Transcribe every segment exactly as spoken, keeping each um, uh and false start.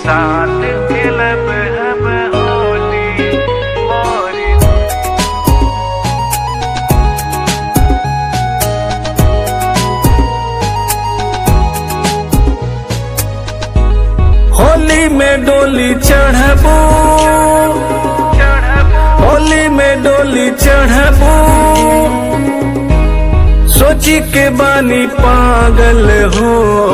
साथ खेलब हम होली मोरी। होली में डोली चढ़बू, होली में डोली चढ़बू, सोची के बानी पागल हो,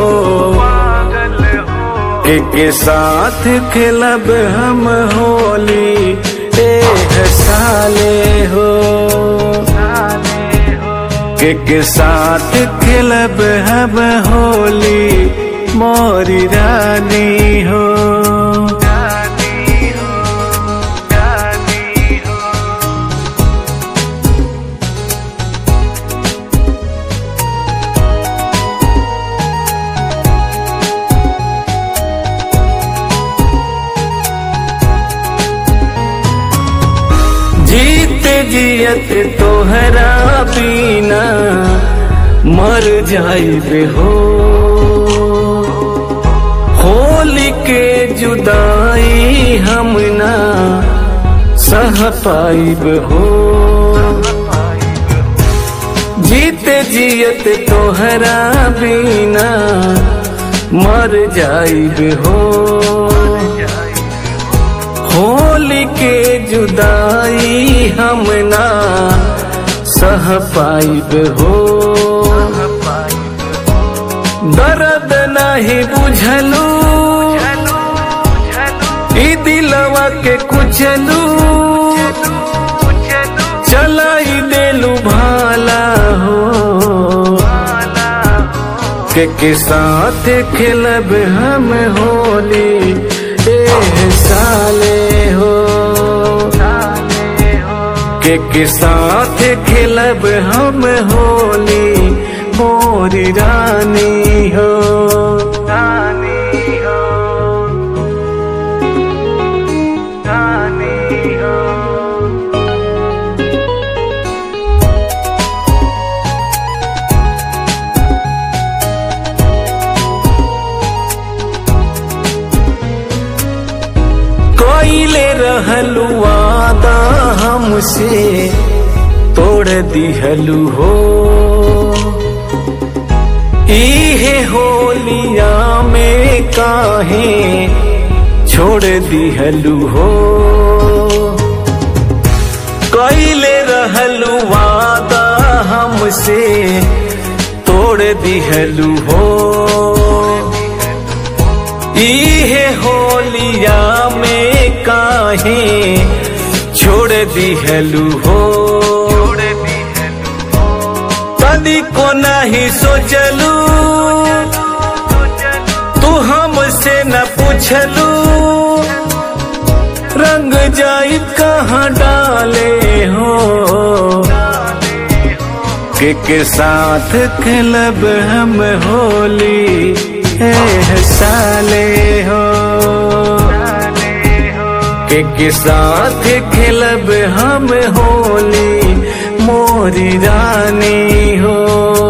के के साथ खेलब हम होली एक साले हो, के के साथ खेलब हम होली मोरी रानी हो। जीते जियत तोहरा बिना मर जाइबे हो, होली के जुदाई हम ना सह पाइब हो। जीते जियत तोहरा बिना मर जाइब हो, होली के जुदाई हम ना सह पाइब हो। दर्द नहीं बुझलू, ई दिलवा के कुचलू, चलाई देलू भाला हो, के के साथ खेलब हम होली ए साले हो, के के साथ खेलब हम होली मोरी रानी हो, रानी हो, रानी हो। कोइले रहलू वादा हमसे तोड़ दिहलू हो, इहे होलिया में काहे छोड़ दिहलू हो। कोइले रहलू वादा हमसे तोड़ दिहलू हो, इहे होलिया में काहे छोड़ दिहलू हो। कदी को नहीं सोचलू, तू हमसे न पूछलू, रंग जाई कहाँ डाले हो, के के साथ खेलब हम होली ए साले हो, के के साथ खेलब हम होली मोरी रानी हो।